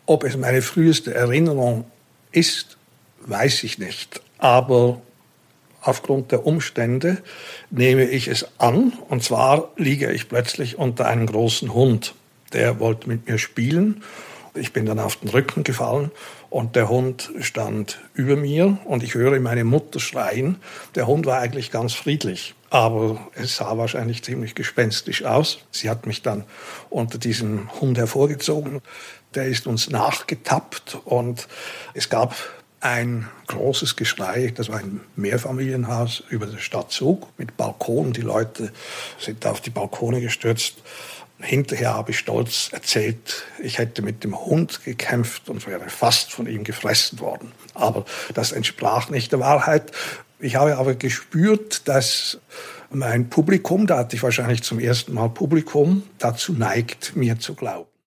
Ob es meine früheste Erinnerung ist, weiß ich nicht. Aber aufgrund der Umstände nehme ich es an. Und zwar liege ich plötzlich unter einem großen Hund. Der wollte mit mir spielen. Ich bin dann auf den Rücken gefallen und der Hund stand über mir und ich höre meine Mutter schreien. Der Hund war eigentlich ganz friedlich, aber es sah wahrscheinlich ziemlich gespenstisch aus. Sie hat mich dann unter diesem Hund hervorgezogen. Der ist uns nachgetappt und es gab ein großes Geschrei. Das war ein Mehrfamilienhaus über der Stadt Zug mit Balkon. Die Leute sind auf die Balkone gestürzt. Hinterher habe ich stolz erzählt, ich hätte mit dem Hund gekämpft und wäre fast von ihm gefressen worden. Aber das entsprach nicht der Wahrheit. Ich habe aber gespürt, dass mein Publikum, da hatte ich wahrscheinlich zum ersten Mal Publikum, dazu neigt, mir zu glauben.